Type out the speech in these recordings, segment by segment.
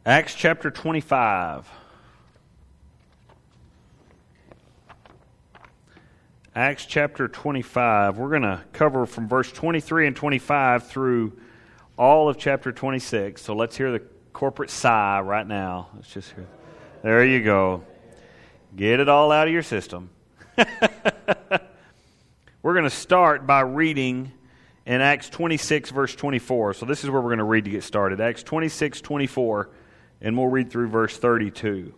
Acts chapter 25. Acts chapter 25. We're going to cover from verse 23 and 25 through all of chapter 26. So let's hear the corporate sigh right now. Let's just hear. There you go. Get it all out of your system. We're going to start by reading in Acts 26, verse 24. So this is where we're going to read to get started. Acts 26, 24. And we'll read through verse 32.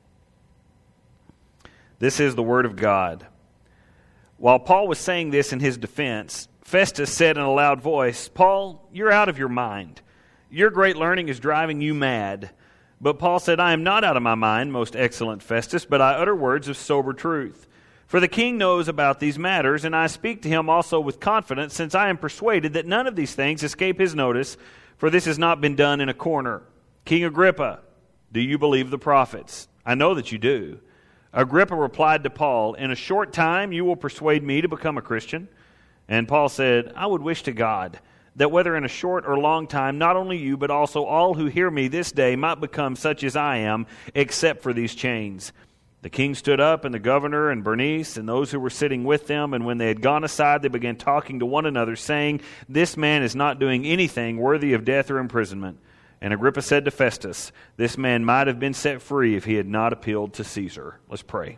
This is the word of God. While Paul was saying this in his defense, Festus said in a loud voice, "Paul, you're out of your mind. Your great learning is driving you mad." But Paul said, "I am not out of my mind, most excellent Festus, but I utter words of sober truth. For the king knows about these matters, and I speak to him also with confidence, since I am persuaded that none of these things escape his notice, for this has not been done in a corner. King Agrippa, do you believe the prophets? I know that you do." Agrippa replied to Paul, "In a short time you will persuade me to become a Christian." And Paul said, "I would wish to God that whether in a short or long time, not only you, but also all who hear me this day might become such as I am, except for these chains." The king stood up, and the governor and Bernice and those who were sitting with them, and when they had gone aside, they began talking to one another, saying, "This man is not doing anything worthy of death or imprisonment." And Agrippa said to Festus, "This man might have been set free if he had not appealed to Caesar." Let's pray.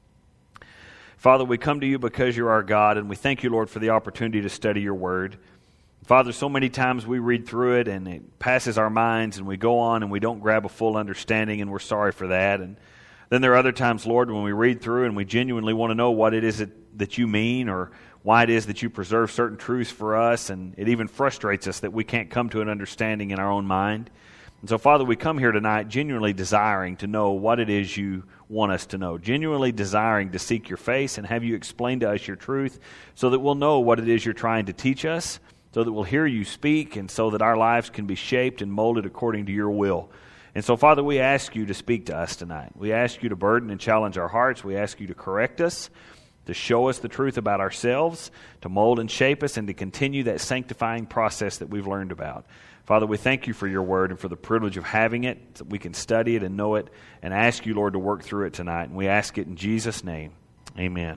Father, we come to you because you're our God, and we thank you, Lord, for the opportunity to study your word. Father, so many times we read through it, and it passes our minds, and we go on, and we don't grab a full understanding, and we're sorry for that. And then there are other times, Lord, when we read through and we genuinely want to know what it is that you mean, or why it is that you preserve certain truths for us, and it even frustrates us that we can't come to an understanding in our own mind. And so, Father, we come here tonight genuinely desiring to know what it is you want us to know, genuinely desiring to seek your face and have you explain to us your truth so that we'll know what it is you're trying to teach us, so that we'll hear you speak, and so that our lives can be shaped and molded according to your will. And so, Father, we ask you to speak to us tonight. We ask you to burden and challenge our hearts. We ask you to correct us, to show us the truth about ourselves, to mold and shape us, and to continue that sanctifying process that we've learned about. Father, we thank you for your word and for the privilege of having it, so we can study it and know it, and ask you, Lord, to work through it tonight. And we ask it in Jesus' name. Amen.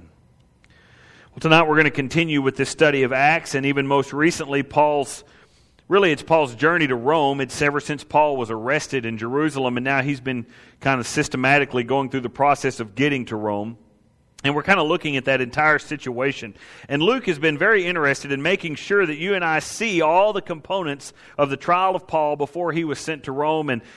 Well, tonight we're going to continue with this study of Acts, and even most recently, Paul's journey to Rome. It's ever since Paul was arrested in Jerusalem, and now he's been kind of systematically going through the process of getting to Rome. And we're kind of looking at that entire situation. And Luke has been very interested in making sure that you and I see all the components of the trial of Paul before he was sent to Rome. And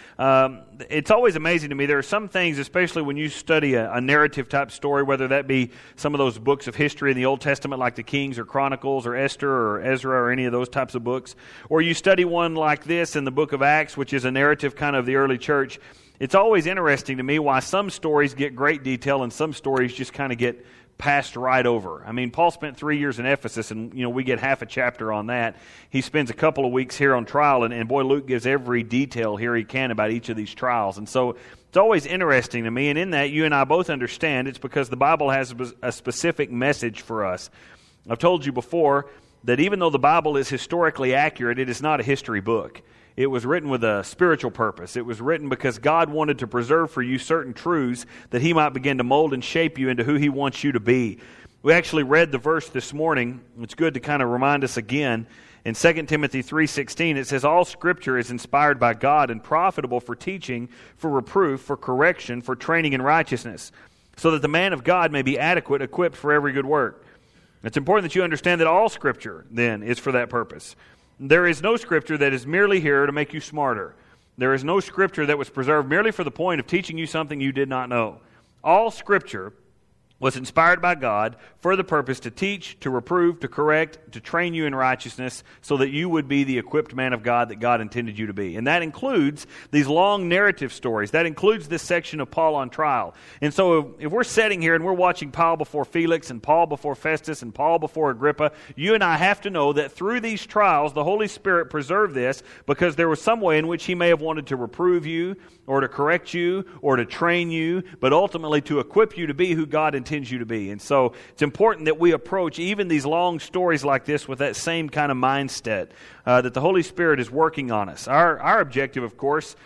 it's always amazing to me. There are some things, especially when you study a narrative-type story, whether that be some of those books of history in the Old Testament like the Kings or Chronicles or Esther or Ezra or any of those types of books, or you study one like this in the book of Acts, which is a narrative kind of the early church. It's always interesting to me why some stories get great detail and some stories just kind of get passed right over. I mean, Paul spent 3 years in Ephesus, and we get half a chapter on that. He spends a couple of weeks here on trial, and boy, Luke gives every detail here he can about each of these trials. And so it's always interesting to me, and in that you and I both understand it's because the Bible has a specific message for us. I've told you before that even though the Bible is historically accurate, it is not a history book. It was written with a spiritual purpose. It was written because God wanted to preserve for you certain truths that He might begin to mold and shape you into who He wants you to be. We actually read the verse this morning. It's good to kind of remind us again. In 2 Timothy 3:16, it says, "All Scripture is inspired by God and profitable for teaching, for reproof, for correction, for training in righteousness, so that the man of God may be adequate, equipped for every good work." It's important that you understand that all Scripture, then, is for that purpose. There is no Scripture that is merely here to make you smarter. There is no Scripture that was preserved merely for the point of teaching you something you did not know. All Scripture was inspired by God for the purpose to teach, to reprove, to correct, to train you in righteousness so that you would be the equipped man of God that God intended you to be. And that includes these long narrative stories. That includes this section of Paul on trial. And so if we're sitting here and we're watching Paul before Felix and Paul before Festus and Paul before Agrippa, you and I have to know that through these trials, the Holy Spirit preserved this because there was some way in which He may have wanted to reprove you or to correct you or to train you, but ultimately to equip you to be who God intends you to be. And so it's important that we approach even these long stories like this with that same kind of mindset that the Holy Spirit is working on us. Our objective, of course,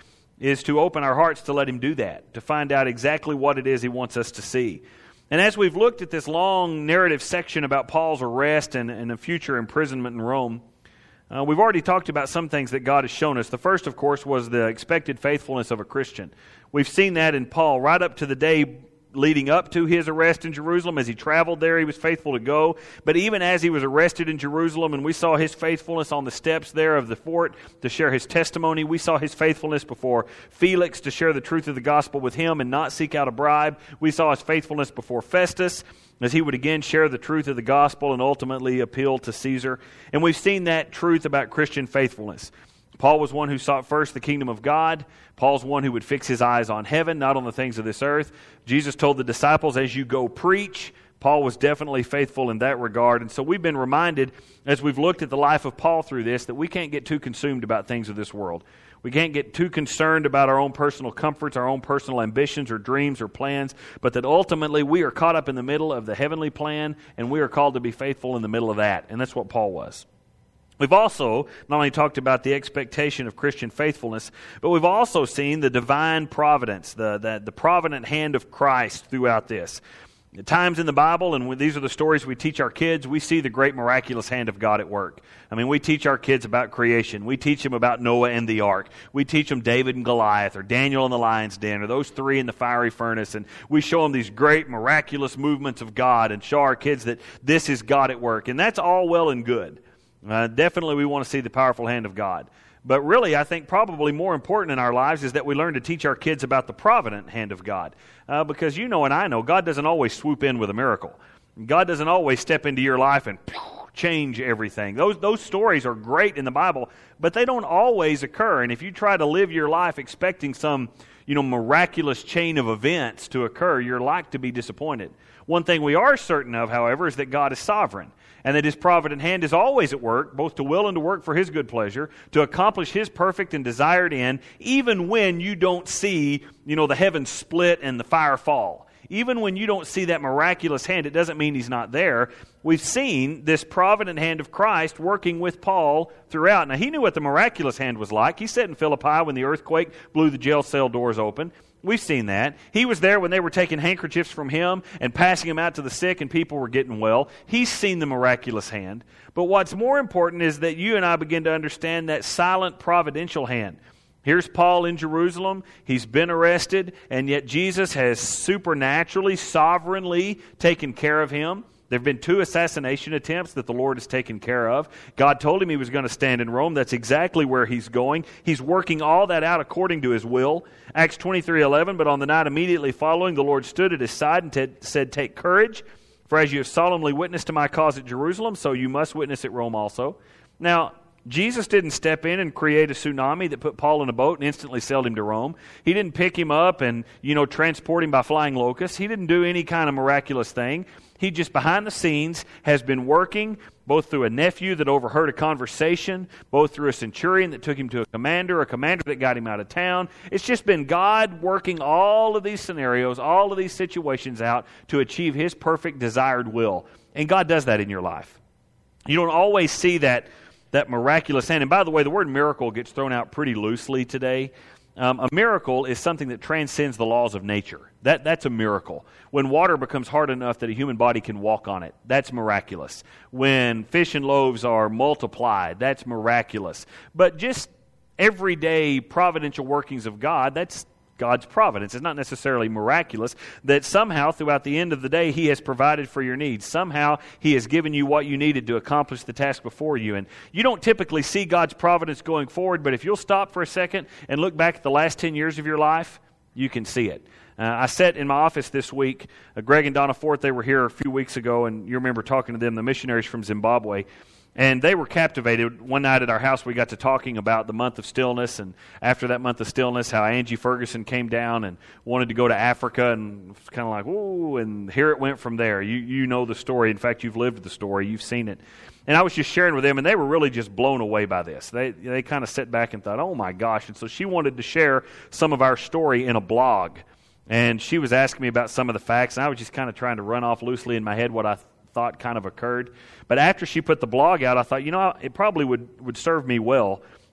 is to open our hearts to let Him do that, to find out exactly what it is He wants us to see. And as we've looked at this long narrative section about Paul's arrest and a future imprisonment in Rome, we've already talked about some things that God has shown us. The first, of course, was the expected faithfulness of a Christian. We've seen that in Paul right up to the day leading up to his arrest in Jerusalem. As he traveled there, he was faithful to go. But even as he was arrested in Jerusalem, and we saw his faithfulness on the steps there of the fort to share his testimony, we saw his faithfulness before Felix to share the truth of the gospel with him and not seek out a bribe. We saw his faithfulness before Festus, as he would again share the truth of the gospel and ultimately appeal to Caesar. And we've seen that truth about Christian faithfulness. Paul was one who sought first the kingdom of God. Paul's one who would fix his eyes on heaven, not on the things of this earth. Jesus told the disciples, as you go preach. Paul was definitely faithful in that regard. And so we've been reminded, as we've looked at the life of Paul through this, that we can't get too consumed about things of this world. We can't get too concerned about our own personal comforts, our own personal ambitions or dreams or plans, but that ultimately we are caught up in the middle of the heavenly plan, and we are called to be faithful in the middle of that. And that's what Paul was. We've also not only talked about the expectation of Christian faithfulness, but we've also seen the divine providence, the provident hand of Christ throughout this. At times in the Bible, and these are the stories we teach our kids, we see the great miraculous hand of God at work. I mean, we teach our kids about creation. We teach them about Noah and the ark. We teach them David and Goliath, or Daniel in the lion's den, or those three in the fiery furnace. And we show them these great miraculous movements of God and show our kids that this is God at work. And that's all well and good. Definitely we want to see the powerful hand of God. But really, I think probably more important in our lives is that we learn to teach our kids about the provident hand of God. Because you know and I know, God doesn't always swoop in with a miracle. God doesn't always step into your life and change everything. Those stories are great in the Bible, but they don't always occur. And if you try to live your life expecting some miraculous chain of events to occur, you're like to be disappointed. One thing we are certain of, however, is that God is sovereign, and that His provident hand is always at work, both to will and to work for His good pleasure, to accomplish His perfect and desired end, even when you don't see, the heavens split and the fire fall. Even when you don't see that miraculous hand, it doesn't mean He's not there. We've seen this provident hand of Christ working with Paul throughout. Now, he knew what the miraculous hand was like. He sat in Philippi when the earthquake blew the jail cell doors open. We've seen that. He was there when they were taking handkerchiefs from him and passing them out to the sick and people were getting well. He's seen the miraculous hand. But what's more important is that you and I begin to understand that silent providential hand. Here's Paul in Jerusalem. He's been arrested, and yet Jesus has supernaturally, sovereignly taken care of him. There have been 2 assassination attempts that the Lord has taken care of. God told him he was going to stand in Rome. That's exactly where he's going. He's working all that out according to His will. Acts 23:11, but on the night immediately following, the Lord stood at his side and said, "Take courage, for as you have solemnly witnessed to my cause at Jerusalem, so you must witness at Rome also." Now, Jesus didn't step in and create a tsunami that put Paul in a boat and instantly sailed him to Rome. He didn't pick him up and, transport him by flying locusts. He didn't do any kind of miraculous thing. He just behind the scenes has been working both through a nephew that overheard a conversation, both through a centurion that took him to a commander that got him out of town. It's just been God working all of these scenarios, all of these situations out to achieve His perfect desired will. And God does that in your life. You don't always see that miraculous hand. And by the way, the word miracle gets thrown out pretty loosely today. A miracle is something that transcends the laws of nature. That's a miracle. When water becomes hard enough that a human body can walk on it, that's miraculous. When fish and loaves are multiplied, that's miraculous. But just everyday providential workings of God, that's God's providence. It's not necessarily miraculous that somehow throughout the end of the day He has provided for your needs. Somehow He has given you what you needed to accomplish the task before you. And you don't typically see God's providence going forward, but if you'll stop for a second and look back at the last 10 years of your life, you can see it. I sat in my office this week. Greg and Donna Forth, they were here a few weeks ago, and you remember talking to them, the missionaries from Zimbabwe. And they were captivated. One night at our house, we got to talking about the month of stillness, and after that month of stillness, how Angie Ferguson came down and wanted to go to Africa, and it was kind of like, whoa, and here it went from there. You know the story. In fact, you've lived the story. You've seen it. And I was just sharing with them, and they were really just blown away by this. They kind of sat back and thought, oh my gosh. And so she wanted to share some of our story in a blog. And she was asking me about some of the facts, and I was just kind of trying to run off loosely in my head what I thought kind of occurred. But after she put the blog out, I thought, it probably would serve me well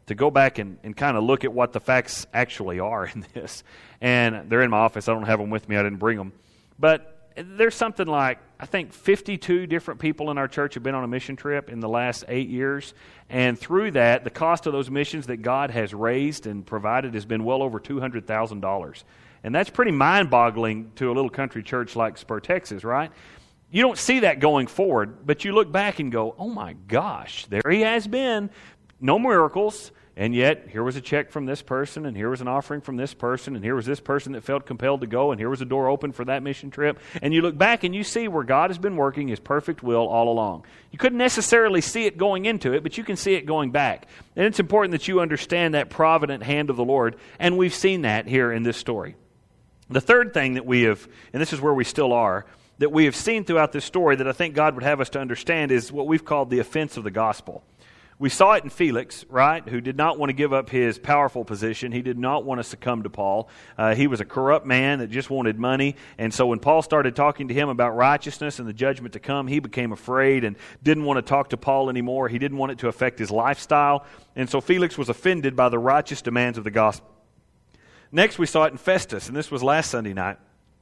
to go back and kind of look at what the facts actually are in this. And they're in my office. I don't have them with me. I didn't bring them. But there's something like, I think 52 different people in our church have been on a mission trip in the last 8 years. And through that, the cost of those missions that God has raised and provided has been well over $200,000. And that's pretty mind-boggling to a little country church like Spur, Texas, right? You don't see that going forward, but you look back and go, oh my gosh, there he has been. No miracles, and yet here was a check from this person, and here was an offering from this person, and here was this person that felt compelled to go, and here was a door open for that mission trip. And you look back and you see where God has been working His perfect will all along. You couldn't necessarily see it going into it, but you can see it going back. And it's important that you understand that provident hand of the Lord, and we've seen that here in this story. The third thing that we have, and this is where we still are, that we have seen throughout this story that I think God would have us to understand is what we've called the offense of the gospel. We saw it in Felix, right, who did not want to give up his powerful position. He did not want to succumb to Paul. He was a corrupt man that just wanted money. And so when Paul started talking to him about righteousness and the judgment to come, he became afraid and didn't want to talk to Paul anymore. He didn't want it to affect his lifestyle. And so Felix was offended by the righteous demands of the gospel. Next, we saw it in Festus, and this was last Sunday night.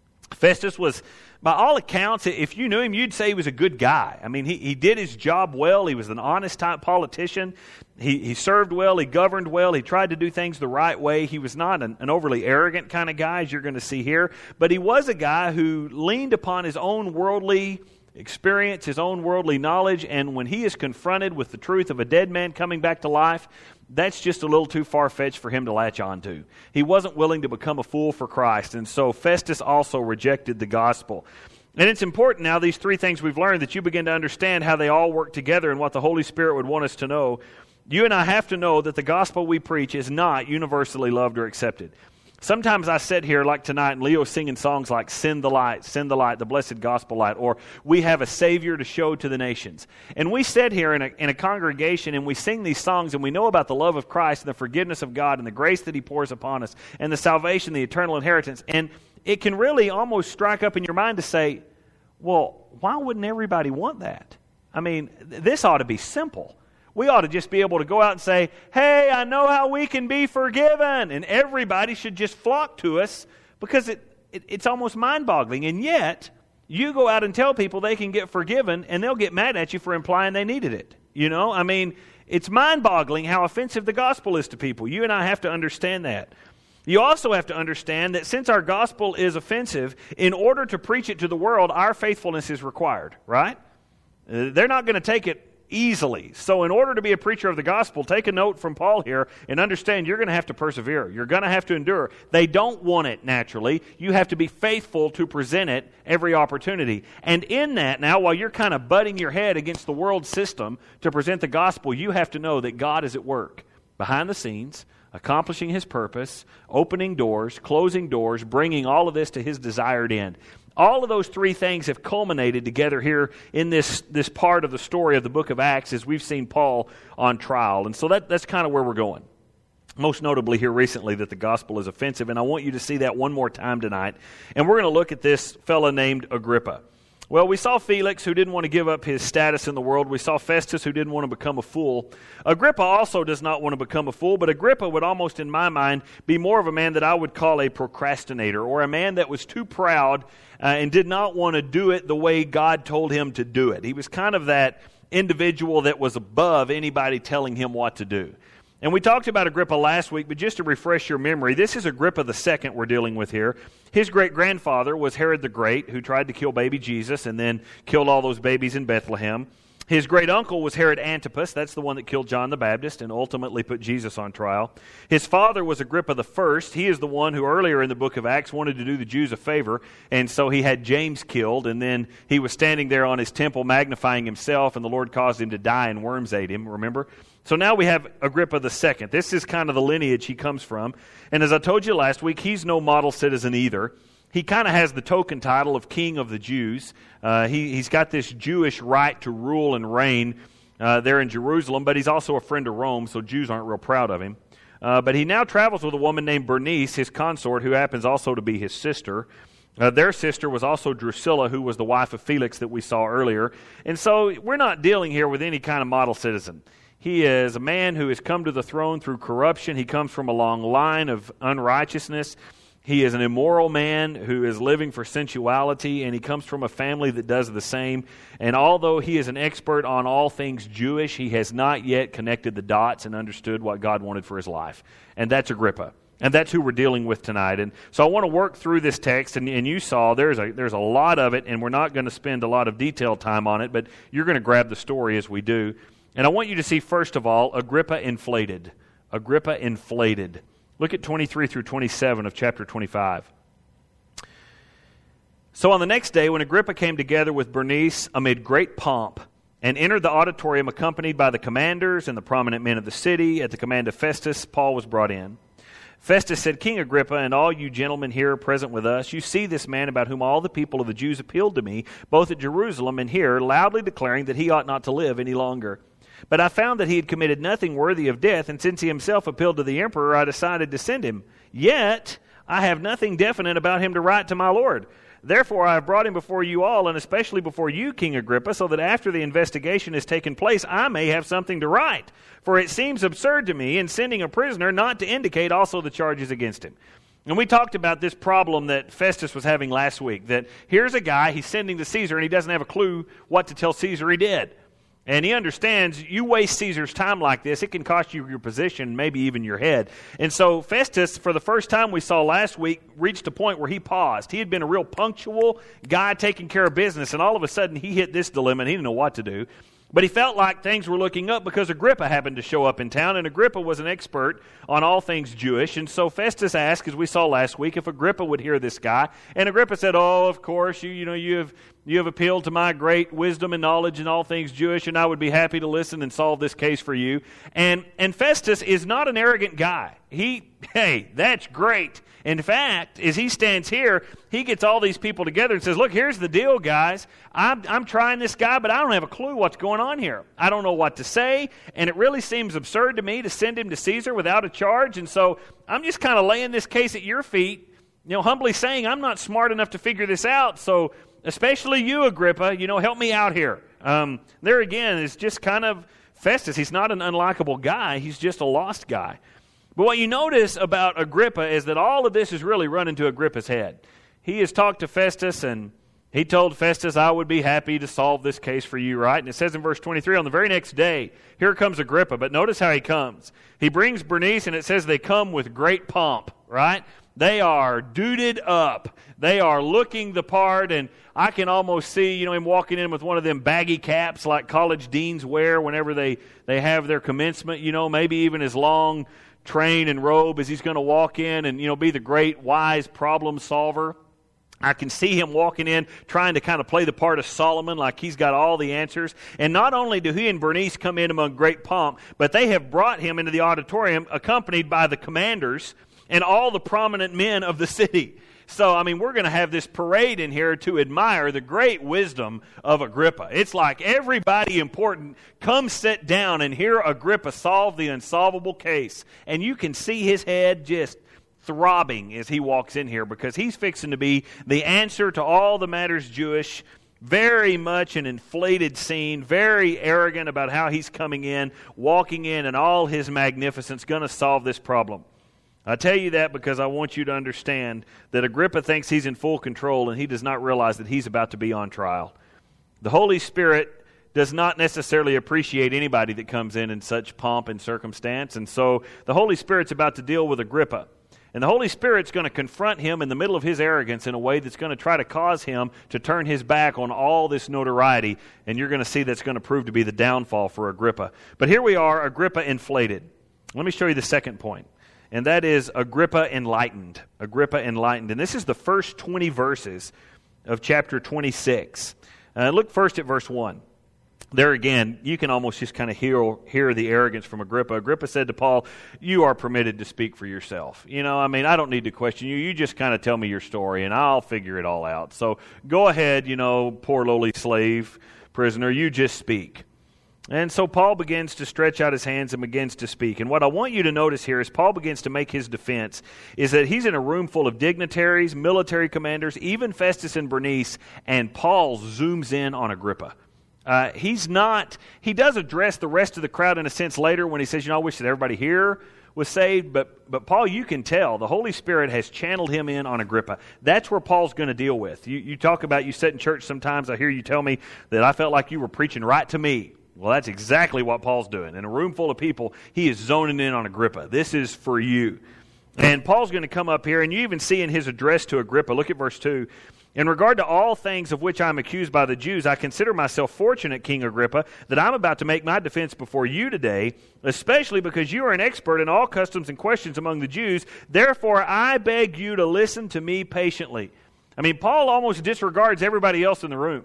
Festus was, by all accounts, if you knew him, you'd say he was a good guy. I mean, he did his job well. He was an honest type politician. He served well. He governed well. He tried to do things the right way. He was not an overly arrogant kind of guy, as you're going to see here. But he was a guy who leaned upon his own worldly experience, his own worldly knowledge, and when he is confronted with the truth of a dead man coming back to life, that's just a little too far-fetched for him to latch on to. He wasn't willing to become a fool for Christ, and so Festus also rejected the gospel. And it's important now, these three things we've learned, that you begin to understand how they all work together and what the Holy Spirit would want us to know. You and I have to know that the gospel we preach is not universally loved or accepted. Sometimes I sit here like tonight and Leo's singing songs like Send the Light, the blessed gospel light, or We Have a Savior to Show to the Nations. And we sit here in a congregation and we sing these songs and we know about the love of Christ and the forgiveness of God and the grace that He pours upon us and the salvation, the eternal inheritance. And it can really almost strike up in your mind to say, well, why wouldn't everybody want that? I mean, this ought to be simple. We ought to just be able to go out and say, hey, I know how we can be forgiven. And everybody should just flock to us because it's almost mind-boggling. And yet, you go out and tell people they can get forgiven and they'll get mad at you for implying they needed it. You know, I mean, it's mind-boggling how offensive the gospel is to people. You and I have to understand that. You also have to understand that since our gospel is offensive, in order to preach it to the world, our faithfulness is required, right? They're not going to take it easily. So in order to be a preacher of the gospel, take a note from Paul here and understand you're going to have to persevere. You're going to have to endure. They don't want it naturally. You have to be faithful to present it every opportunity. And in that now, while you're kind of butting your head against the world system to present the gospel, you have to know that God is at work behind the scenes, accomplishing His purpose, opening doors, closing doors, bringing all of this to His desired end. All of those three things have culminated together here in this part of the story of the book of Acts as we've seen Paul on trial. And so that's kind of where we're going. Most notably here recently that the gospel is offensive. And I want you to see that one more time tonight. And we're going to look at this fella named Agrippa. Well, we saw Felix, who didn't want to give up his status in the world. We saw Festus, who didn't want to become a fool. Agrippa also does not want to become a fool, but Agrippa would almost, in my mind, be more of a man that I would call a procrastinator, or a man that was too proud and did not want to do it the way God told him to do it. He was kind of that individual that was above anybody telling him what to do. And we talked about Agrippa last week, but just to refresh your memory, this is Agrippa II we're dealing with here. His great-grandfather was Herod the Great, who tried to kill baby Jesus and then killed all those babies in Bethlehem. His great-uncle was Herod Antipas. That's the one that killed John the Baptist and ultimately put Jesus on trial. His father was Agrippa I. He is the one who earlier in the book of Acts wanted to do the Jews a favor, and so he had James killed, and then he was standing there on his temple magnifying himself, and the Lord caused him to die, and worms ate him, remember? So now we have Agrippa II. This is kind of the lineage he comes from. And as I told you last week, he's no model citizen either. He kind of has the token title of King of the Jews. He's got this Jewish right to rule and reign there in Jerusalem, but he's also a friend of Rome, so Jews aren't real proud of him. But he now travels with a woman named Bernice, his consort, who happens also to be his sister. Their sister was also Drusilla, who was the wife of Felix that we saw earlier. And so we're not dealing here with any kind of model citizen. He is a man who has come to the throne through corruption. He comes from a long line of unrighteousness. He is an immoral man who is living for sensuality, and he comes from a family that does the same. And although he is an expert on all things Jewish, he has not yet connected the dots and understood what God wanted for his life. And that's Agrippa. And that's who we're dealing with tonight. And so I want to work through this text, and you saw there's a lot of it, and we're not going to spend a lot of detailed time on it, but you're going to grab the story as we do. And I want you to see, first of all, Agrippa inflated. Agrippa inflated. Look at 23 through 27 of chapter 25. So on the next day, when Agrippa came together with Bernice amid great pomp and entered the auditorium accompanied by the commanders and the prominent men of the city, at the command of Festus, Paul was brought in. Festus said, King Agrippa, and all you gentlemen here present with us, you see this man about whom all the people of the Jews appealed to me, both at Jerusalem and here, loudly declaring that he ought not to live any longer. But I found that he had committed nothing worthy of death, and since he himself appealed to the emperor, I decided to send him. Yet I have nothing definite about him to write to my lord. Therefore I have brought him before you all, and especially before you, King Agrippa, so that after the investigation has taken place, I may have something to write. For it seems absurd to me, in sending a prisoner, not to indicate also the charges against him. And we talked about this problem that Festus was having last week, that here's a guy, he's sending to Caesar, and he doesn't have a clue what to tell Caesar he did. And he understands you waste Caesar's time like this, it can cost you your position, maybe even your head. And so Festus, for the first time we saw last week, reached a point where he paused. He had been a real punctual guy taking care of business, and all of a sudden he hit this dilemma and he didn't know what to do. But he felt like things were looking up because Agrippa happened to show up in town, and Agrippa was an expert on all things Jewish. And so Festus asked, as we saw last week, if Agrippa would hear this guy. And Agrippa said, oh, of course, you have appealed to my great wisdom and knowledge in all things Jewish, and I would be happy to listen and solve this case for you. And Festus is not an arrogant guy. Hey, that's great. In fact, as he stands here, he gets all these people together and says, look, here's the deal, guys. I'm trying this guy, but I don't have a clue what's going on here. I don't know what to say, and it really seems absurd to me to send him to Caesar without a charge, and so I'm just kind of laying this case at your feet, humbly saying I'm not smart enough to figure this out, so especially you, Agrippa, help me out here. There again is just kind of Festus. He's not an unlikable guy. He's just a lost guy. But what you notice about Agrippa is that all of this is really run into Agrippa's head. He has talked to Festus, and he told Festus, I would be happy to solve this case for you, right? And it says in verse 23, on the very next day, here comes Agrippa. But notice how he comes. He brings Bernice, and it says they come with great pomp, right? They are duded up. They are looking the part, and I can almost see, him walking in with one of them baggy caps like college deans wear whenever they have their commencement, maybe even his long train and robe as he's going to walk in and, be the great, wise problem solver. I can see him walking in trying to kind of play the part of Solomon like he's got all the answers. And not only do he and Bernice come in among great pomp, but they have brought him into the auditorium accompanied by the commanders and all the prominent men of the city. So, we're going to have this parade in here to admire the great wisdom of Agrippa. It's like everybody important come sit down and hear Agrippa solve the unsolvable case. And you can see his head just throbbing as he walks in here because he's fixing to be the answer to all the matters Jewish. Very much an inflated scene, very arrogant about how he's coming in, walking in, and all his magnificence going to solve this problem. I tell you that because I want you to understand that Agrippa thinks he's in full control and he does not realize that he's about to be on trial. The Holy Spirit does not necessarily appreciate anybody that comes in such pomp and circumstance, and so the Holy Spirit's about to deal with Agrippa. And the Holy Spirit's going to confront him in the middle of his arrogance in a way that's going to try to cause him to turn his back on all this notoriety, and you're going to see that's going to prove to be the downfall for Agrippa. But here we are, Agrippa inflated. Let me show you the second point. And that is Agrippa enlightened. Agrippa enlightened. And this is the first 20 verses of chapter 26. Look first at verse 1. There again, you can almost just kind of hear the arrogance from Agrippa. Agrippa said to Paul, you are permitted to speak for yourself. I don't need to question you. You just kind of tell me your story and I'll figure it all out. So go ahead, poor lowly slave prisoner, you just speak. And so Paul begins to stretch out his hands and begins to speak. And what I want you to notice here as Paul begins to make his defense is that he's in a room full of dignitaries, military commanders, even Festus and Bernice, and Paul zooms in on Agrippa. He does address the rest of the crowd in a sense later when he says, I wish that everybody here was saved. But Paul, you can tell, the Holy Spirit has channeled him in on Agrippa. That's where Paul's going to deal with. You talk about, you sit in church sometimes, I hear you tell me that I felt like you were preaching right to me. Well, that's exactly what Paul's doing. In a room full of people, he is zoning in on Agrippa. This is for you. And Paul's going to come up here, and you even see in his address to Agrippa, look at verse 2, in regard to all things of which I am accused by the Jews, I consider myself fortunate, King Agrippa, that I'm about to make my defense before you today, especially because you are an expert in all customs and questions among the Jews. Therefore, I beg you to listen to me patiently. I mean, Paul almost disregards everybody else in the room.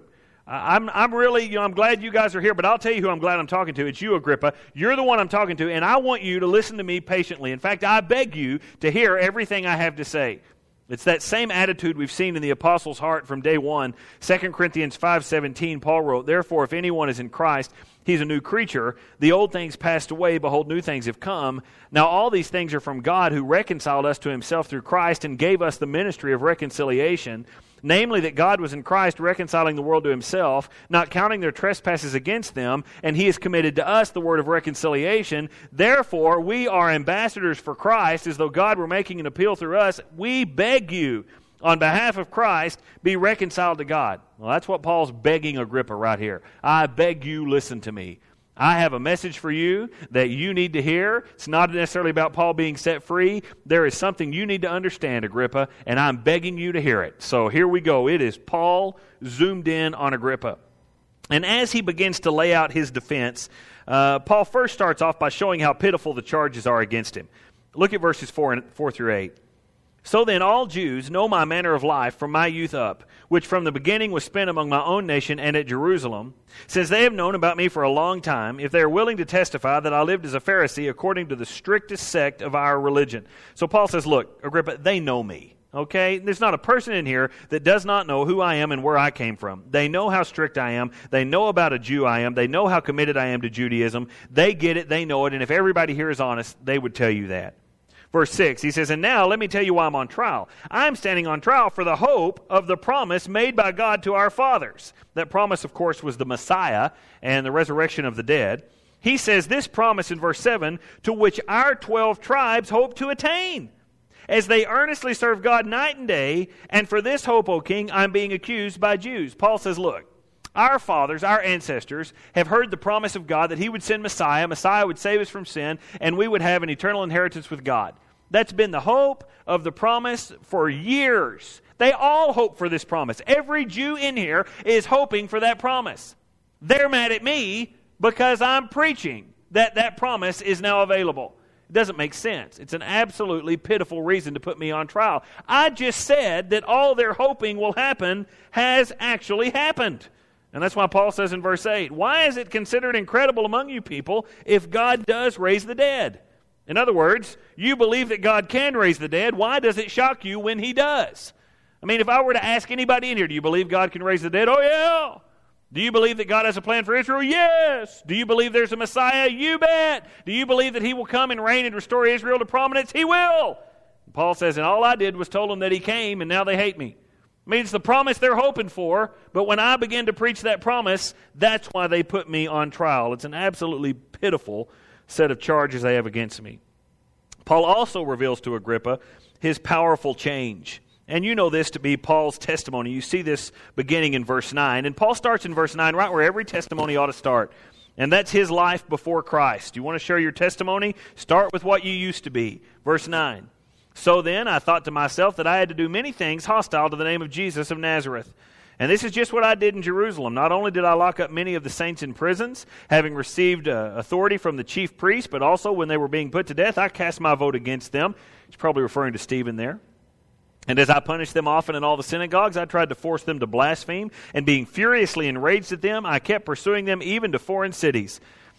I'm really, I'm glad you guys are here, but I'll tell you who I'm glad I'm talking to. It's you, Agrippa. You're the one I'm talking to, and I want you to listen to me patiently. In fact, I beg you to hear everything I have to say. It's that same attitude we've seen in the apostles' heart from day one. 2 Corinthians 5:17, Paul wrote, Therefore, if anyone is in Christ, he's a new creature. The old things passed away, behold, new things have come. Now all these things are from God, who reconciled us to himself through Christ and gave us the ministry of reconciliation. Namely, that God was in Christ reconciling the world to himself, not counting their trespasses against them, and he has committed to us the word of reconciliation. Therefore, we are ambassadors for Christ, as though God were making an appeal through us. We beg you, on behalf of Christ, be reconciled to God. Well, that's what Paul's begging Agrippa right here. I beg you, listen to me. I have a message for you that you need to hear. It's not necessarily about Paul being set free. There is something you need to understand, Agrippa, and I'm begging you to hear it. So here we go. It is Paul zoomed in on Agrippa. And as he begins to lay out his defense, Paul first starts off by showing how pitiful the charges are against him. Look at verses 4 through 8. So then all Jews know my manner of life from my youth up, which from the beginning was spent among my own nation and at Jerusalem. Since they have known about me for a long time, if they are willing to testify that I lived as a Pharisee according to the strictest sect of our religion. So Paul says, look, Agrippa, they know me. Okay? There's not a person in here that does not know who I am and where I came from. They know how strict I am. They know about a Jew I am. They know how committed I am to Judaism. They get it. They know it. And if everybody here is honest, they would tell you that. Verse 6, he says, And now let me tell you why I'm on trial. I'm standing on trial for the hope of the promise made by God to our fathers. That promise, of course, was the Messiah and the resurrection of the dead. He says this promise in verse 7, to which our 12 tribes hope to attain, as they earnestly serve God night and day, and for this hope, O king, I'm being accused by Jews. Paul says, look, our fathers, our ancestors, have heard the promise of God that he would send Messiah. Messiah would save us from sin, and we would have an eternal inheritance with God. That's been the hope of the promise for years. They all hope for this promise. Every Jew in here is hoping for that promise. They're mad at me because I'm preaching that that promise is now available. It doesn't make sense. It's an absolutely pitiful reason to put me on trial. I just said that all they're hoping will happen has actually happened. And that's why Paul says in verse 8, Why is it considered incredible among you people if God does raise the dead? In other words, you believe that God can raise the dead. Why does it shock you when he does? I mean, if I were to ask anybody in here, do you believe God can raise the dead? Oh, yeah. Do you believe that God has a plan for Israel? Yes. Do you believe there's a Messiah? You bet. Do you believe that he will come and reign and restore Israel to prominence? He will. Paul says, and all I did was told them that he came, and now they hate me. I mean, it's the promise they're hoping for, but when I begin to preach that promise, that's why they put me on trial. It's an absolutely pitiful set of charges they have against me. Paul also reveals to Agrippa his powerful change. And you know this to be Paul's testimony. You see this beginning in verse 9. And Paul starts in verse 9 right where every testimony ought to start. And that's his life before Christ. You want to share your testimony? Start with what you used to be. Verse 9. So then I thought to myself that I had to do many things hostile to the name of Jesus of Nazareth. And this is just what I did in Jerusalem. Not only did I lock up many of the saints in prisons, having received authority from the chief priests, but also when they were being put to death, I cast my vote against them. He's probably referring to Stephen there. And as I punished them often in all the synagogues, I tried to force them to blaspheme. And being furiously enraged at them, I kept pursuing them even to foreign cities.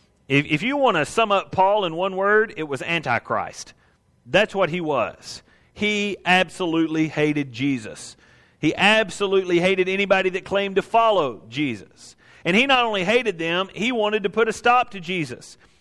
If you want to sum up Paul in one word, it was Antichrist. That's what he was. He absolutely hated Jesus. He absolutely hated anybody that claimed to follow Jesus. And he not only hated them, he wanted to put a stop to Jesus.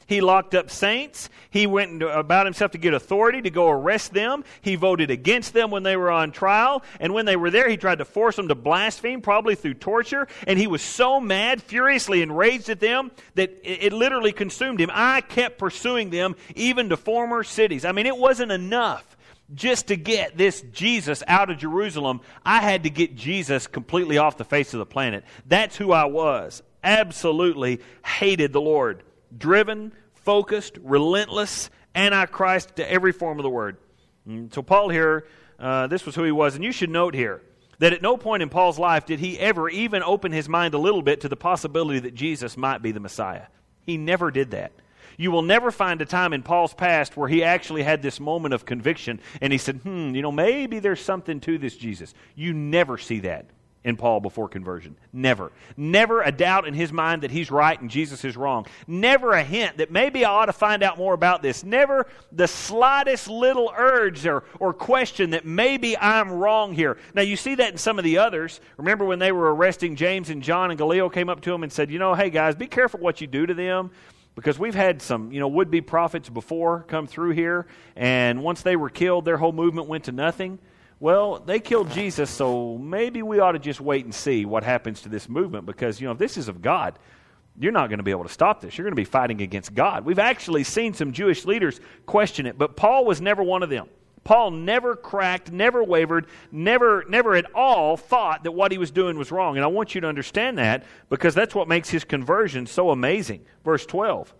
He locked up saints. He went about himself to get authority to go arrest them. He voted against them when they were on trial. And when they were there, he tried to force them to blaspheme, probably through torture. And he was so mad, furiously enraged at them, that it literally consumed him. I kept pursuing them, even to former cities. I mean, it wasn't enough just to get this Jesus out of Jerusalem. I had to get Jesus completely off the face of the planet. That's who I was. Absolutely hated the Lord. Driven, focused, relentless, antichrist to every form of the word. So Paul here, this was who he was. And you should note here that at no point in Paul's life did he ever even open his mind a little bit to the possibility that Jesus might be the Messiah. He never did that. You will never find a time in Paul's past where he actually had this moment of conviction and he said, maybe there's something to this Jesus. You never see that in Paul before conversion. Never. Never a doubt in his mind that he's right and Jesus is wrong. Never a hint that maybe I ought to find out more about this. Never the slightest little urge or question that maybe I'm wrong here. Now you see that in some of the others. Remember when they were arresting James and John and Galileo came up to him and said, hey guys, be careful what you do to them. Because we've had some, would-be prophets before come through here. And once they were killed, their whole movement went to nothing. Well, they killed Jesus, so maybe we ought to just wait and see what happens to this movement because, if this is of God, you're not going to be able to stop this. You're going to be fighting against God. We've actually seen some Jewish leaders question it, but Paul was never one of them. Paul never cracked, never wavered, never at all thought that what he was doing was wrong. And I want you to understand that because that's what makes his conversion so amazing. Verse 12.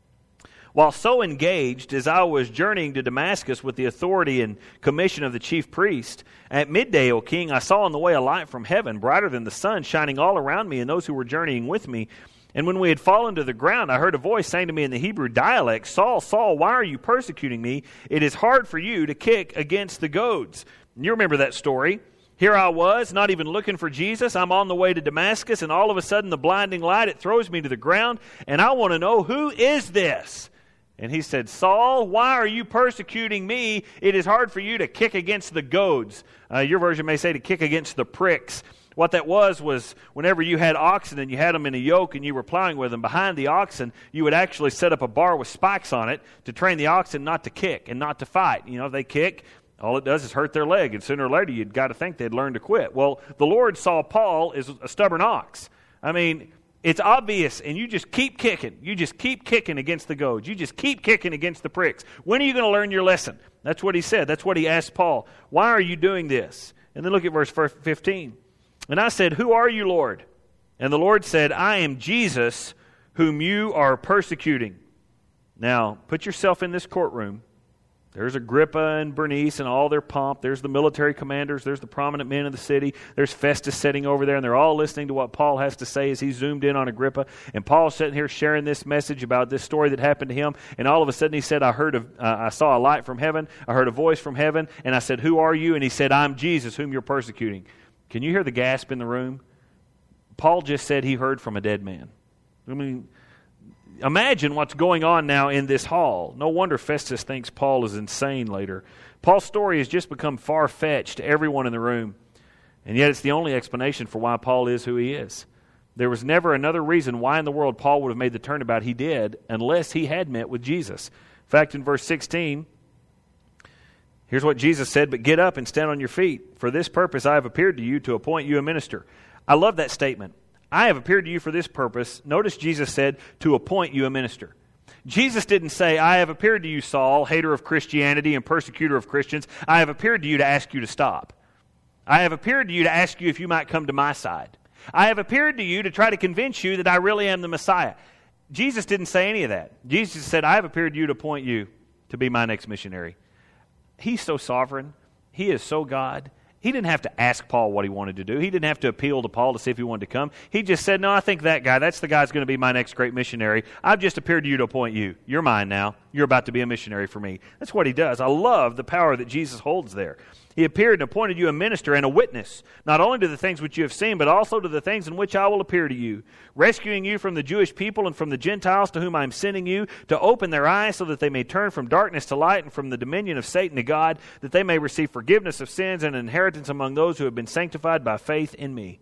While so engaged as I was journeying to Damascus with the authority and commission of the chief priest, at midday, O king, I saw on the way a light from heaven, brighter than the sun, shining all around me and those who were journeying with me. And when we had fallen to the ground, I heard a voice saying to me in the Hebrew dialect, Saul, Saul, why are you persecuting me? It is hard for you to kick against the goads. And you remember that story. Here I was, not even looking for Jesus. I'm on the way to Damascus, and all of a sudden the blinding light, it throws me to the ground, and I want to know, who is this? And he said, Saul, why are you persecuting me? It is hard for you to kick against the goads. Your version may say to kick against the pricks. What that was whenever you had oxen and you had them in a yoke and you were plowing with them, behind the oxen, you would actually set up a bar with spikes on it to train the oxen not to kick and not to fight. If they kick, all it does is hurt their leg. And sooner or later, you'd got to think they'd learn to quit. Well, the Lord saw Paul as a stubborn ox. It's obvious, and you just keep kicking. You just keep kicking against the goads. You just keep kicking against the pricks. When are you going to learn your lesson? That's what he said. That's what he asked Paul. Why are you doing this? And then look at verse 15. And I said, who are you, Lord? And the Lord said, I am Jesus, whom you are persecuting. Now, put yourself in this courtroom. There's Agrippa and Bernice and all their pomp. There's the military commanders. There's the prominent men of the city. There's Festus sitting over there, and they're all listening to what Paul has to say as he zoomed in on Agrippa. And Paul's sitting here sharing this message about this story that happened to him. And all of a sudden he said, I saw a light from heaven. I heard a voice from heaven. And I said, who are you? And he said, I'm Jesus, whom you're persecuting. Can you hear the gasp in the room? Paul just said he heard from a dead man. Imagine what's going on now in this hall. No wonder Festus thinks Paul is insane later. Paul's story has just become far-fetched to everyone in the room. And yet it's the only explanation for why Paul is who he is. There was never another reason why in the world Paul would have made the turnabout he did unless he had met with Jesus. In fact, in verse 16, here's what Jesus said, but get up and stand on your feet. For this purpose I have appeared to you to appoint you a minister. I love that statement. I have appeared to you for this purpose. Notice Jesus said, to appoint you a minister. Jesus didn't say, I have appeared to you, Saul, hater of Christianity and persecutor of Christians. I have appeared to you to ask you to stop. I have appeared to you to ask you if you might come to my side. I have appeared to you to try to convince you that I really am the Messiah. Jesus didn't say any of that. Jesus said, I have appeared to you to appoint you to be my next missionary. He's so sovereign. He is so God. He didn't have to ask Paul what he wanted to do. He didn't have to appeal to Paul to see if he wanted to come. He just said, no, I think that's the guy who's going to be my next great missionary. I've just appeared to you to appoint you. You're mine now. You're about to be a missionary for me. That's what he does. I love the power that Jesus holds there. He appeared and appointed you a minister and a witness, not only to the things which you have seen, but also to the things in which I will appear to you, rescuing you from the Jewish people and from the Gentiles to whom I am sending you, to open their eyes so that they may turn from darkness to light and from the dominion of Satan to God, that they may receive forgiveness of sins and an inheritance among those who have been sanctified by faith in me.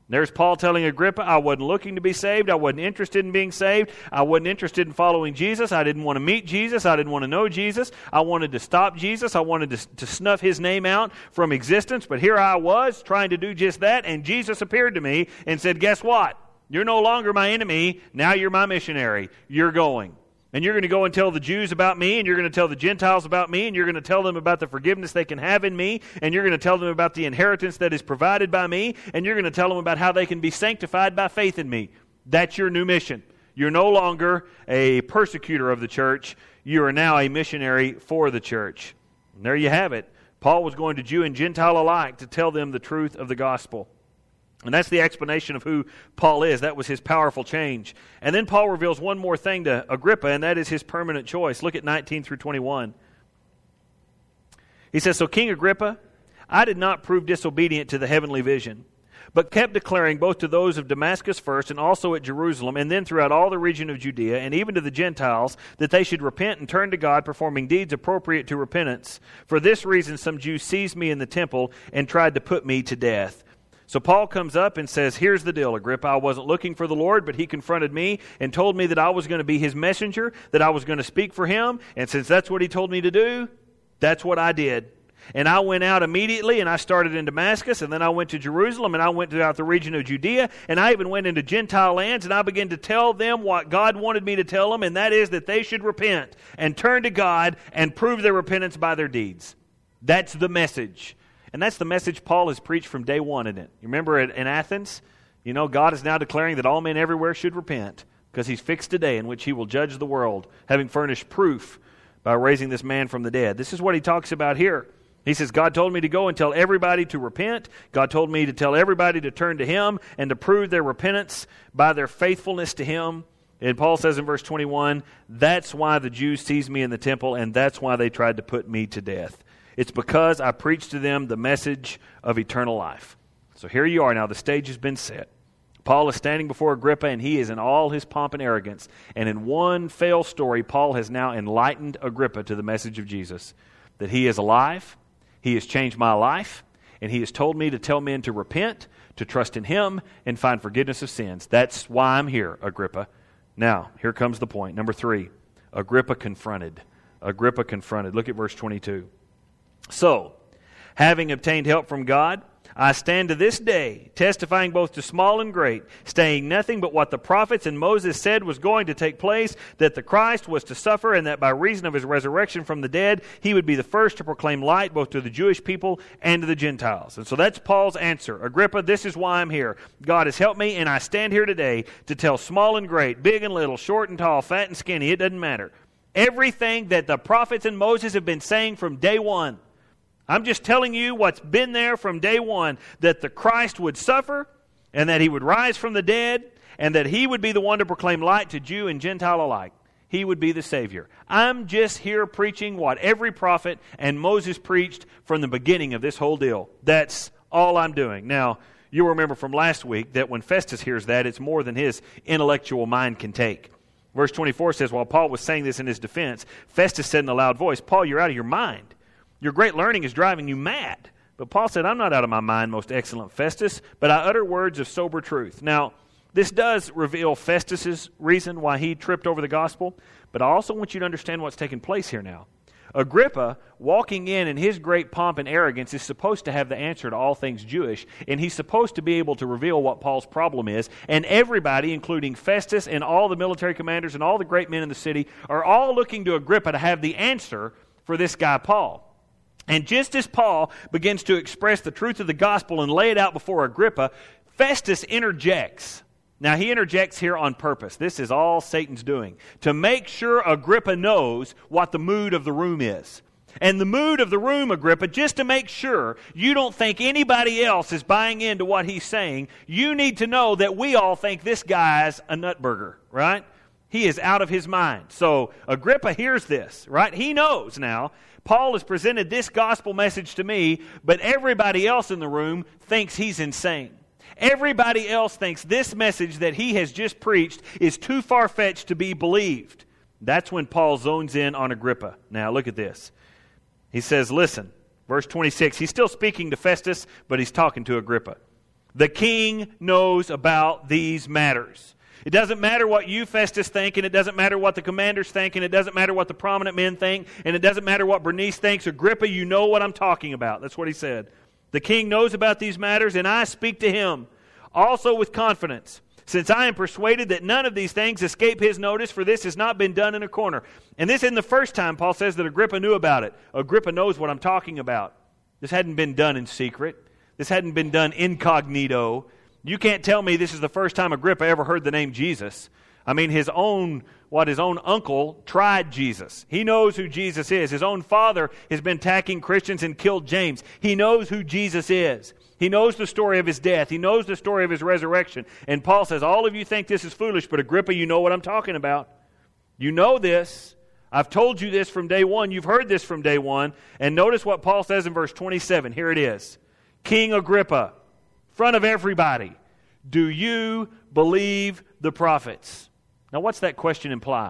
There's Paul telling Agrippa, I wasn't looking to be saved. I wasn't interested in being saved. I wasn't interested in following Jesus. I didn't want to meet Jesus. I didn't want to know Jesus. I wanted to stop Jesus. I wanted to snuff his name out from existence. But here I was trying to do just that, and Jesus appeared to me and said, guess what? You're no longer my enemy. Now you're my missionary. You're going. And you're going to go and tell the Jews about me, and you're going to tell the Gentiles about me, and you're going to tell them about the forgiveness they can have in me, and you're going to tell them about the inheritance that is provided by me, and you're going to tell them about how they can be sanctified by faith in me. That's your new mission. You're no longer a persecutor of the church. You are now a missionary for the church. And there you have it. Paul was going to Jew and Gentile alike to tell them the truth of the gospel. And that's the explanation of who Paul is. That was his powerful change. And then Paul reveals one more thing to Agrippa, and that is his permanent choice. Look at 19 through 21. He says, So King Agrippa, I did not prove disobedient to the heavenly vision, but kept declaring both to those of Damascus first and also at Jerusalem, and then throughout all the region of Judea, and even to the Gentiles, that they should repent and turn to God, performing deeds appropriate to repentance. For this reason some Jews seized me in the temple and tried to put me to death. So Paul comes up and says, here's the deal, Agrippa. I wasn't looking for the Lord, but he confronted me and told me that I was going to be his messenger, that I was going to speak for him. And since that's what he told me to do, that's what I did. And I went out immediately, and I started in Damascus, and then I went to Jerusalem, and I went throughout the region of Judea, and I even went into Gentile lands, and I began to tell them what God wanted me to tell them, and that is that they should repent and turn to God and prove their repentance by their deeds. That's the message. And that's the message Paul has preached from day one, isn't it? You remember in Athens, God is now declaring that all men everywhere should repent because he's fixed a day in which he will judge the world, having furnished proof by raising this man from the dead. This is what he talks about here. He says, God told me to go and tell everybody to repent. God told me to tell everybody to turn to him and to prove their repentance by their faithfulness to him. And Paul says in verse 21, that's why the Jews seized me in the temple, and that's why they tried to put me to death. It's because I preached to them the message of eternal life. So here you are now. The stage has been set. Paul is standing before Agrippa, and he is in all his pomp and arrogance. And in one fell story, Paul has now enlightened Agrippa to the message of Jesus. That he is alive, he has changed my life, and he has told me to tell men to repent, to trust in him, and find forgiveness of sins. That's why I'm here, Agrippa. Now, here comes the point. Number 3, Agrippa confronted. Agrippa confronted. Look at verse 22. So, having obtained help from God, I stand to this day, testifying both to small and great, saying nothing but what the prophets and Moses said was going to take place, that the Christ was to suffer, and that by reason of his resurrection from the dead, he would be the first to proclaim light both to the Jewish people and to the Gentiles. And so that's Paul's answer. Agrippa, this is why I'm here. God has helped me, and I stand here today to tell small and great, big and little, short and tall, fat and skinny, it doesn't matter. Everything that the prophets and Moses have been saying from day one. I'm just telling you what's been there from day one, that the Christ would suffer and that he would rise from the dead and that he would be the one to proclaim light to Jew and Gentile alike. He would be the Savior. I'm just here preaching what every prophet and Moses preached from the beginning of this whole deal. That's all I'm doing. Now, you'll remember from last week that when Festus hears that, it's more than his intellectual mind can take. Verse 24 says, while Paul was saying this in his defense, Festus said in a loud voice, Paul, you're out of your mind. Your great learning is driving you mad. But Paul said, I'm not out of my mind, most excellent Festus, but I utter words of sober truth. Now, this does reveal Festus's reason why he tripped over the gospel, but I also want you to understand what's taking place here now. Agrippa, walking in his great pomp and arrogance, is supposed to have the answer to all things Jewish, and he's supposed to be able to reveal what Paul's problem is, and everybody, including Festus and all the military commanders and all the great men in the city, are all looking to Agrippa to have the answer for this guy Paul. And just as Paul begins to express the truth of the gospel and lay it out before Agrippa, Festus interjects. Now, he interjects here on purpose. This is all Satan's doing, to make sure Agrippa knows what the mood of the room is. And the mood of the room, Agrippa, just to make sure you don't think anybody else is buying into what he's saying, you need to know that we all think this guy's a nutburger, right? He is out of his mind. So Agrippa hears this, right? He knows now. Paul has presented this gospel message to me, but everybody else in the room thinks he's insane. Everybody else thinks this message that he has just preached is too far-fetched to be believed. That's when Paul zones in on Agrippa. Now look at this. He says, listen, verse 26, he's still speaking to Festus, but he's talking to Agrippa. The king knows about these matters. It doesn't matter what you, Festus, think, and it doesn't matter what the commanders think, and it doesn't matter what the prominent men think, and it doesn't matter what Bernice thinks. Agrippa, you know what I'm talking about. That's what he said. The king knows about these matters, and I speak to him also with confidence, since I am persuaded that none of these things escape his notice, for this has not been done in a corner. And this isn't the first time Paul says that Agrippa knew about it. Agrippa knows what I'm talking about. This hadn't been done in secret. This hadn't been done incognito. You can't tell me this is the first time Agrippa ever heard the name Jesus. I mean, his own uncle tried Jesus. He knows who Jesus is. His own father has been attacking Christians and killed James. He knows who Jesus is. He knows the story of his death. He knows the story of his resurrection. And Paul says, all of you think this is foolish, but Agrippa, you know what I'm talking about. You know this. I've told you this from day one. You've heard this from day one. And notice what Paul says in verse 27. Here it is. King Agrippa, in front of everybody, do you believe the prophets? Now, what's that question imply?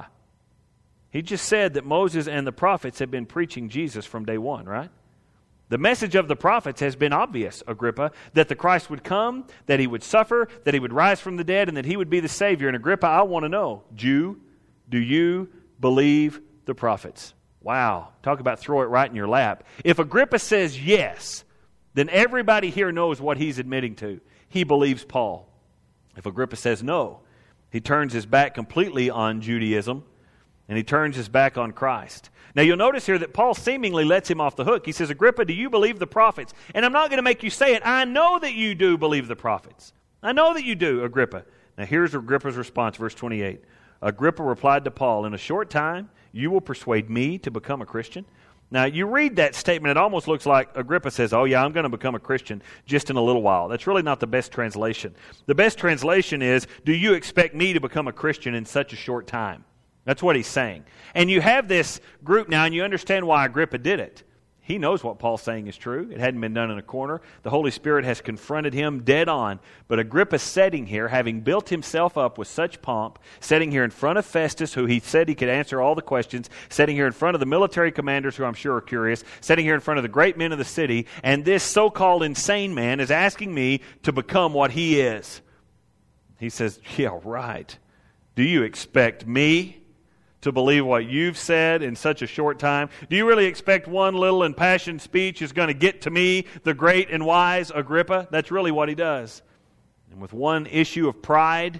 He just said that Moses and the prophets have been preaching Jesus from day one, right? The message of the prophets has been obvious, Agrippa, that the Christ would come, that he would suffer, that he would rise from the dead, and that he would be the Savior. And Agrippa, I want to know, Jew, do you believe the prophets? Wow, talk about throw it right in your lap. If Agrippa says yes, then everybody here knows what he's admitting to. He believes Paul. If Agrippa says no, he turns his back completely on Judaism, and he turns his back on Christ. Now you'll notice here that Paul seemingly lets him off the hook. He says, Agrippa, do you believe the prophets? And I'm not going to make you say it. I know that you do believe the prophets. I know that you do, Agrippa. Now here's Agrippa's response, verse 28. Agrippa replied to Paul, in a short time you will persuade me to become a Christian? Now, you read that statement, it almost looks like Agrippa says, oh yeah, I'm going to become a Christian just in a little while. That's really not the best translation. The best translation is, do you expect me to become a Christian in such a short time? That's what he's saying. And you have this group now, and you understand why Agrippa did it. He knows what Paul's saying is true. It hadn't been done in a corner. The Holy Spirit has confronted him dead on. But Agrippa sitting here, having built himself up with such pomp, sitting here in front of Festus, who he said he could answer all the questions, sitting here in front of the military commanders, who I'm sure are curious, sitting here in front of the great men of the city, and this so-called insane man is asking me to become what he is. He says, yeah, right. Do you expect me to believe what you've said in such a short time? Do you really expect one little impassioned speech is going to get to me, the great and wise Agrippa? That's really what he does. And with one issue of pride,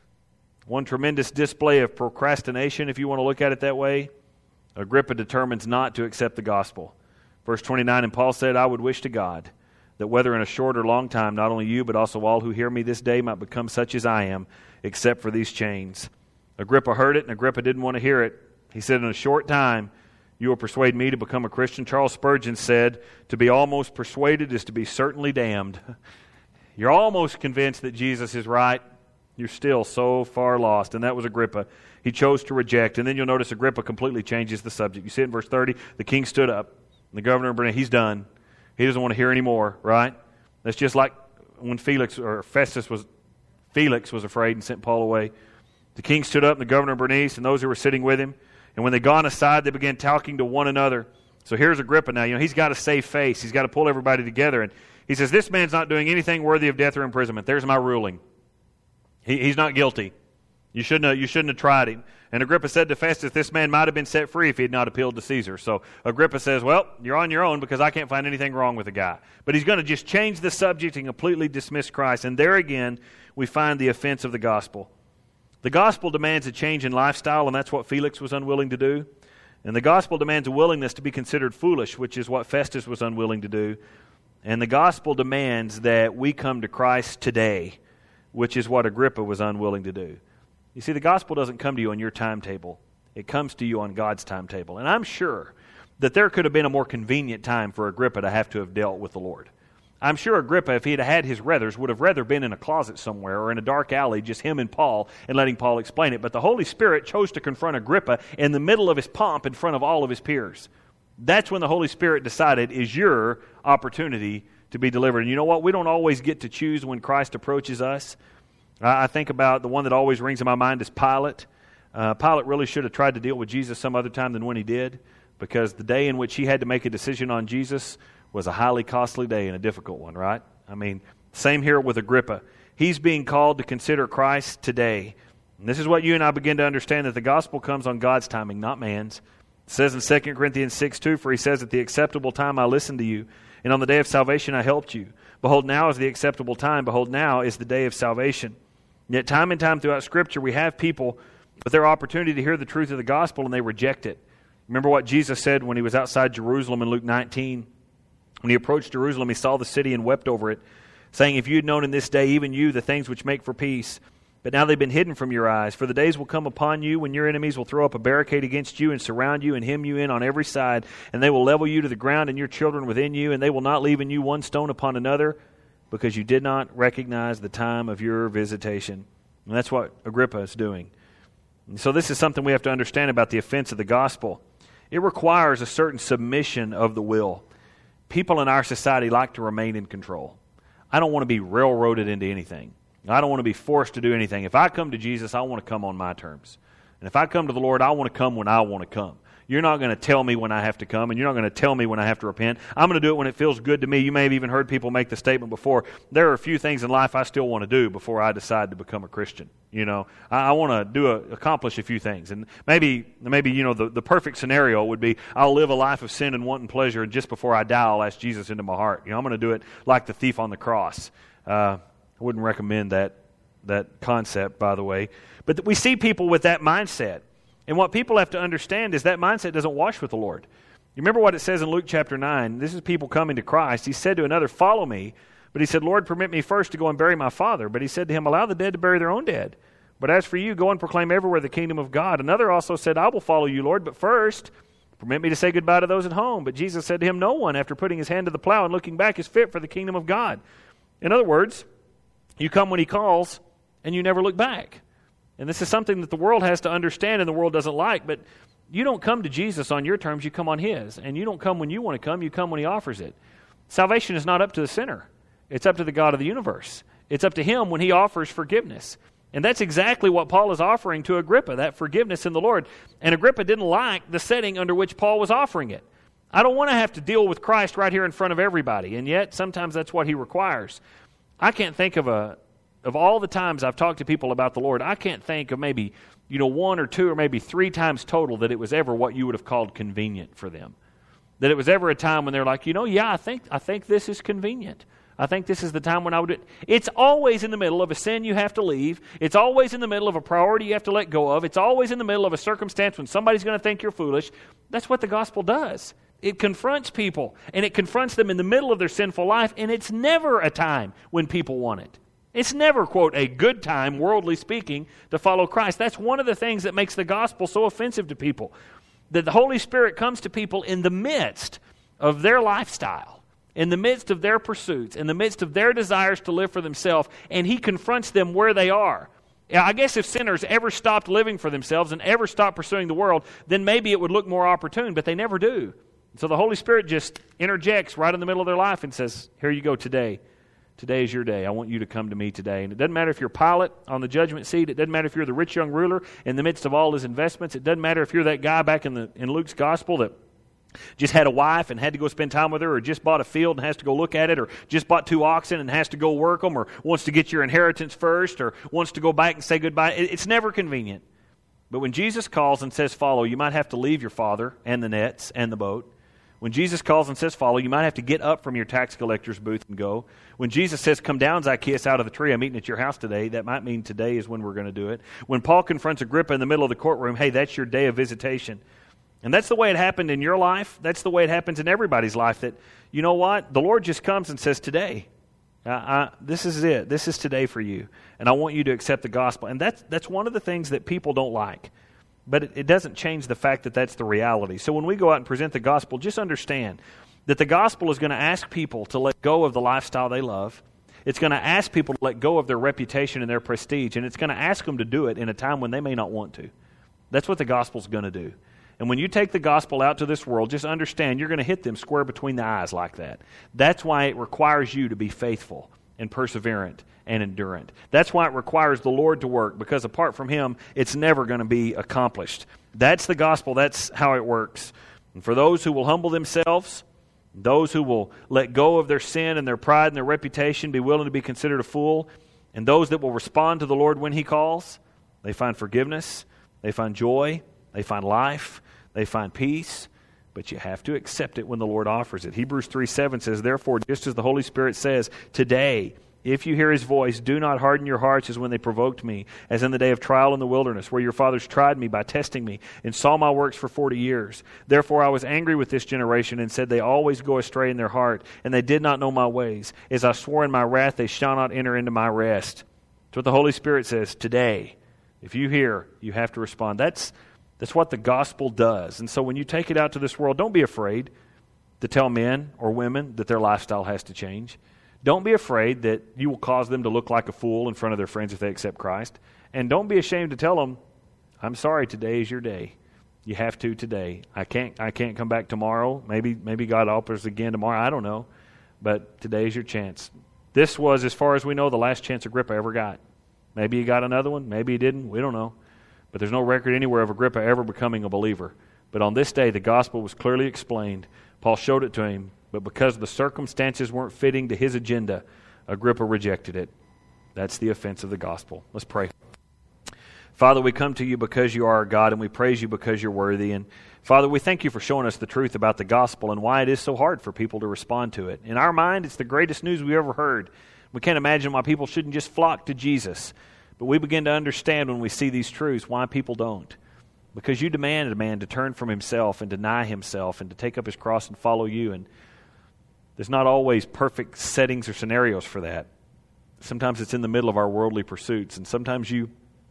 one tremendous display of procrastination, if you want to look at it that way, Agrippa determines not to accept the gospel. Verse 29, and Paul said, I would wish to God that whether in a short or long time, not only you, but also all who hear me this day might become such as I am, except for these chains. Agrippa heard it, and Agrippa didn't want to hear it. He said, in a short time, you will persuade me to become a Christian. Charles Spurgeon said, to be almost persuaded is to be certainly damned. You're almost convinced that Jesus is right. You're still so far lost. And that was Agrippa. He chose to reject. And then you'll notice Agrippa completely changes the subject. You see it in verse 30. The king stood up. And the governor of Bernice, he's done. He doesn't want to hear any more, right? That's just like when Felix was afraid and sent Paul away. The king stood up, and the governor of Bernice, and those who were sitting with him. And when they gone aside, they began talking to one another. So here's Agrippa now. He's got to save face. He's got to pull everybody together. And he says, this man's not doing anything worthy of death or imprisonment. There's my ruling. He's not guilty. You shouldn't have tried him. And Agrippa said to Festus, this man might have been set free if he had not appealed to Caesar. So Agrippa says, well, you're on your own because I can't find anything wrong with the guy. But he's going to just change the subject and completely dismiss Christ. And there again, we find the offense of the gospel. The gospel demands a change in lifestyle, and that's what Felix was unwilling to do. And the gospel demands a willingness to be considered foolish, which is what Festus was unwilling to do. And the gospel demands that we come to Christ today, which is what Agrippa was unwilling to do. You see, the gospel doesn't come to you on your timetable. It comes to you on God's timetable. And I'm sure that there could have been a more convenient time for Agrippa to have dealt with the Lord. I'm sure Agrippa, if he'd had his ruthers, would have rather been in a closet somewhere or in a dark alley, just him and Paul, and letting Paul explain it. But the Holy Spirit chose to confront Agrippa in the middle of his pomp in front of all of his peers. That's when the Holy Spirit decided is your opportunity to be delivered. And you know what? We don't always get to choose when Christ approaches us. I think about the one that always rings in my mind is Pilate. Pilate really should have tried to deal with Jesus some other time than when he did, because the day in which he had to make a decision on Jesus was a highly costly day and a difficult one, right? I mean, Same here with Agrippa. He's being called to consider Christ today. And this is what you and I begin to understand, that the gospel comes on God's timing, not man's. It says in 2 Corinthians 6:2, for he says, at the acceptable time I listened to you, and on the day of salvation I helped you. Behold, now is the acceptable time. Behold, now is the day of salvation. Yet time and time throughout Scripture, we have people with their opportunity to hear the truth of the gospel, and they reject it. Remember what Jesus said when he was outside Jerusalem in Luke 19. When he approached Jerusalem, he saw the city and wept over it, saying, if you had known in this day, even you, the things which make for peace, but now they've been hidden from your eyes. For the days will come upon you when your enemies will throw up a barricade against you and surround you and hem you in on every side, and they will level you to the ground and your children within you, and they will not leave in you one stone upon another, because you did not recognize the time of your visitation. And that's what Agrippa is doing. And so this is something we have to understand about the offense of the gospel. It requires a certain submission of the will. People in our society like to remain in control. I don't want to be railroaded into anything. I don't want to be forced to do anything. If I come to Jesus, I want to come on my terms. And if I come to the Lord, I want to come when I want to come. You're not going to tell me when I have to come, and you're not going to tell me when I have to repent. I'm going to do it when it feels good to me. You may have even heard people make the statement before, there are a few things in life I still want to do before I decide to become a Christian. You know, I want to accomplish a few things. And maybe the perfect scenario would be I'll live a life of sin and wanting pleasure, and just before I die, I'll ask Jesus into my heart. I'm going to do it like the thief on the cross. I wouldn't recommend that concept, by the way. But we see people with that mindset. And what people have to understand is that mindset doesn't wash with the Lord. You remember what it says in Luke chapter 9? This is people coming to Christ. He said to another, follow me. But he said, Lord, permit me first to go and bury my father. But he said to him, allow the dead to bury their own dead. But as for you, go and proclaim everywhere the kingdom of God. Another also said, I will follow you, Lord, but first permit me to say goodbye to those at home. But Jesus said to him, no one, after putting his hand to the plow and looking back, is fit for the kingdom of God. In other words, you come when he calls, and you never look back. And this is something that the world has to understand and the world doesn't like. But you don't come to Jesus on your terms, you come on his. And you don't come when you want to come, you come when he offers it. Salvation is not up to the sinner. It's up to the God of the universe. It's up to him when he offers forgiveness. And that's exactly what Paul is offering to Agrippa, that forgiveness in the Lord. And Agrippa didn't like the setting under which Paul was offering it. I don't want to have to deal with Christ right here in front of everybody. And yet, sometimes that's what he requires. I can't think of all the times I've talked to people about the Lord, I can't think of maybe, one or two or maybe three times total that it was ever what you would have called convenient for them. That it was ever a time when they're like, I think this is convenient. I think this is the time when I would do it. It's always in the middle of a sin you have to leave. It's always in the middle of a priority you have to let go of. It's always in the middle of a circumstance when somebody's going to think you're foolish. That's what the gospel does. It confronts people, and it confronts them in the middle of their sinful life, and it's never a time when people want it. It's never, quote, a good time, worldly speaking, to follow Christ. That's one of the things that makes the gospel so offensive to people. That the Holy Spirit comes to people in the midst of their lifestyle, in the midst of their pursuits, in the midst of their desires to live for themselves, and he confronts them where they are. I guess if sinners ever stopped living for themselves and ever stopped pursuing the world, then maybe it would look more opportune, but they never do. So the Holy Spirit just interjects right in the middle of their life and says, here you go today. Today is your day. I want you to come to me today. And it doesn't matter if you're Pilate on the judgment seat. It doesn't matter if you're the rich young ruler in the midst of all his investments. It doesn't matter if you're that guy back in Luke's gospel that just had a wife and had to go spend time with her, or just bought a field and has to go look at it, or just bought 2 oxen and has to go work them, or wants to get your inheritance first, or wants to go back and say goodbye. It's never convenient. But when Jesus calls and says follow, you might have to leave your father and the nets and the boat. When Jesus calls and says follow, you might have to get up from your tax collector's booth and go. When Jesus says, come down, Zacchaeus, out of the tree, I'm eating at your house today, that might mean today is when we're going to do it. When Paul confronts Agrippa in the middle of the courtroom, hey, that's your day of visitation. And that's the way it happened in your life. That's the way it happens in everybody's life, that, you know what, the Lord just comes and says, today, this is it. This is today for you. And I want you to accept the gospel. And that's one of the things that people don't like. But it doesn't change the fact that that's the reality. So when we go out and present the gospel, just understand that the gospel is going to ask people to let go of the lifestyle they love. It's going to ask people to let go of their reputation and their prestige. And it's going to ask them to do it in a time when they may not want to. That's what the gospel's going to do. And when you take the gospel out to this world, just understand you're going to hit them square between the eyes like that. That's why it requires you to be faithful and perseverant and endurant. That's why it requires the Lord to work, because apart from him, it's never going to be accomplished. That's the gospel. That's how it works. And for those who will humble themselves Those who will let go of their sin and their pride and their reputation, be willing to be considered a fool, and those that will respond to the Lord when He calls, they find forgiveness, they find joy, they find life, they find peace, but you have to accept it when the Lord offers it. Hebrews 3:7 says, "Therefore, just as the Holy Spirit says, today, if you hear His voice, do not harden your hearts as when they provoked me, as in the day of trial in the wilderness, where your fathers tried me by testing me, and saw my works for 40 years. Therefore I was angry with this generation, and said, they always go astray in their heart, and they did not know my ways. As I swore in my wrath, they shall not enter into my rest." That's what the Holy Spirit says, today. If you hear, you have to respond. That's what the gospel does. And so when you take it out to this world, don't be afraid to tell men or women that their lifestyle has to change. Don't be afraid that you will cause them to look like a fool in front of their friends if they accept Christ. And don't be ashamed to tell them, I'm sorry, today is your day. You have to today. I can't come back tomorrow. Maybe God offers again tomorrow. I don't know. But today is your chance. This was, as far as we know, the last chance Agrippa ever got. Maybe he got another one. Maybe he didn't. We don't know. But there's no record anywhere of Agrippa ever becoming a believer. But on this day, the gospel was clearly explained. Paul showed it to him. But because the circumstances weren't fitting to his agenda, Agrippa rejected it. That's the offense of the gospel. Let's pray. Father, we come to you because you are our God, and we praise you because you're worthy. And Father, we thank you for showing us the truth about the gospel and why it is so hard for people to respond to it. In our mind, it's the greatest news we ever heard. We can't imagine why people shouldn't just flock to Jesus. But we begin to understand when we see these truths why people don't. Because you demanded a man to turn from himself and deny himself and to take up his cross and follow you. And there's not always perfect settings or scenarios for that. Sometimes it's in the middle of our worldly pursuits, and sometimes you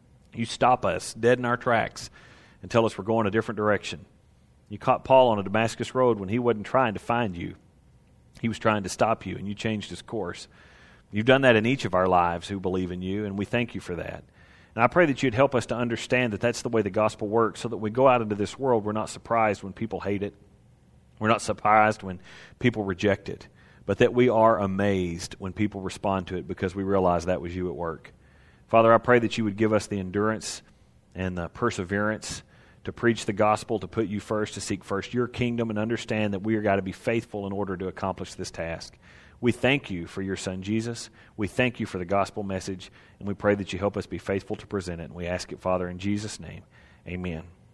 stop us dead in our tracks and tell us we're going a different direction. You caught Paul on a Damascus road when he wasn't trying to find you. He was trying to stop you, and you changed his course. You've done that in each of our lives who believe in you, and we thank you for that. And I pray that you'd help us to understand that that's the way the gospel works, so that when we go out into this world, we're not surprised when people hate it. We're not surprised when people reject it, but that we are amazed when people respond to it because we realize that was you at work. Father, I pray that you would give us the endurance and the perseverance to preach the gospel, to put you first, to seek first your kingdom, and understand that we are got to be faithful in order to accomplish this task. We thank you for your Son, Jesus. We thank you for the gospel message, and we pray that you help us be faithful to present it. And we ask it, Father, in Jesus' name. Amen.